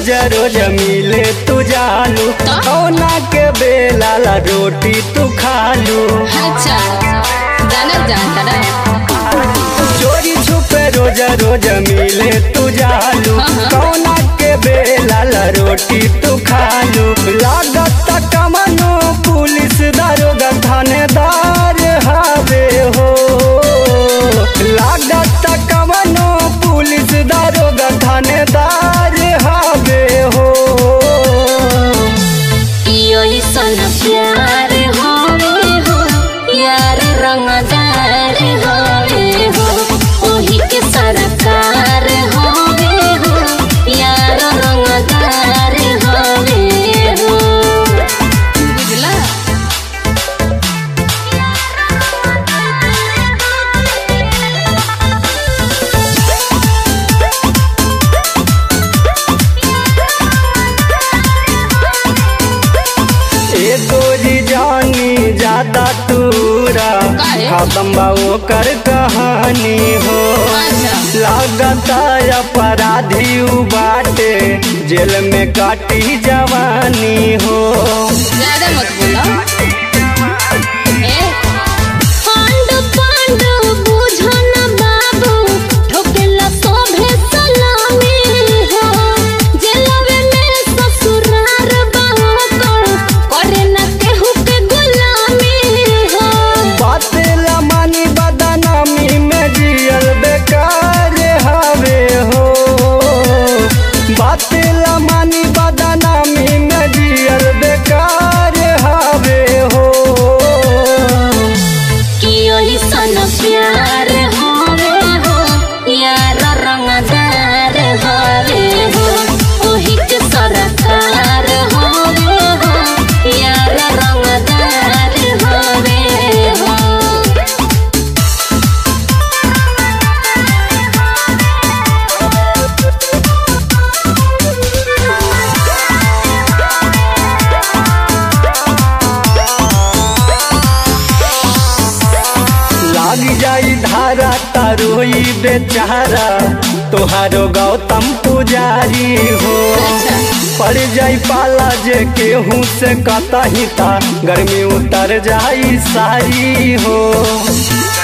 रोज रोज मिले तू जालू कौना के बेला ला रोटी तू खालू। अच्छा जानल जानता चोरी छुपे रोज रोज मिले तू जालू कौना के बेला ला रोटी तू खालू। लागत कमनो पुलिस दारोगा थानेदार हावे हो। लागत कमनो पुलिस दारोगा थानेदार हावे हो। यही सन प्यार होवे हो यार रंगदार होवे हो ओही के सरकार होवे हो यार रंगदार होवे हो। बुझला गोरी जानी ज्यादा तूरा खत्म बाओ कर कहानी हो। लागता अपराधी बाटे जेल में काटी जवानी हो। ज्यादा मत बोला बातेला मानी बदनामी में जियल बेकार हावे हो। कि यही सन प्यार होवे हो यार रंगदार होवे हो ओही के सरकार होवे हो यार रंगदार होवे हो। लागी जाई धारा तारोई बेचारा तोहारो गौतम पुजारी हो। पड़ जाई पाला जे केहू से कतही ता गर्मी उतर जाई सारी हो।